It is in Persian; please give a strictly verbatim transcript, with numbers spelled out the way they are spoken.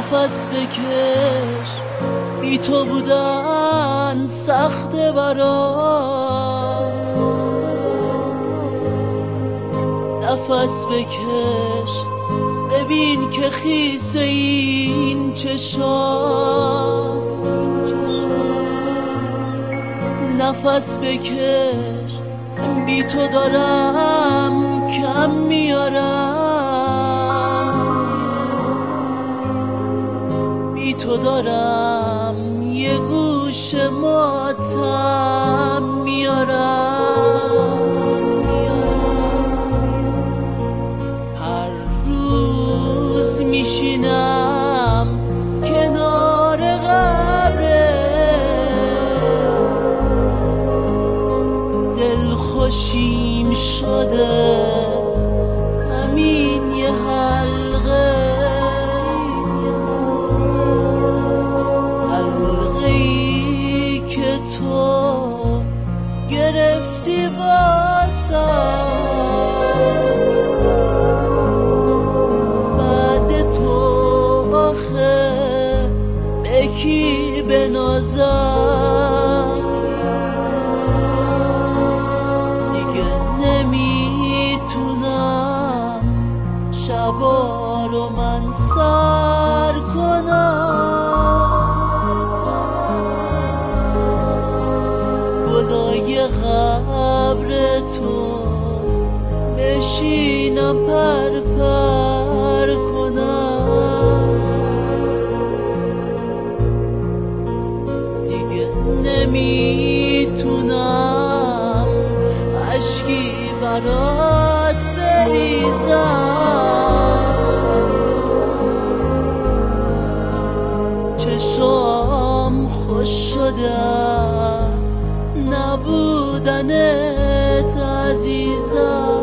نفس بکش، بی تو بودن سخته برام. نفس بکش، ببین که خیس این چشام. نفس بکش، بی تو دارم کم میارم. بی تو دارم یه گوش ماتم میارم. هر روز میشینم کنار قبره، دل خوشیم شده همین یه حلقه. حلقه‌ای که تو گرفتی واسم، بعد تو آخه به کی بنازم؟ شبا رو من سر کنم، گلای قبر تو بشینم پر پر کنم. دیگه نمیتونم اشکی برات بریزم. چشام خوش شده از نبودنت عزیزم.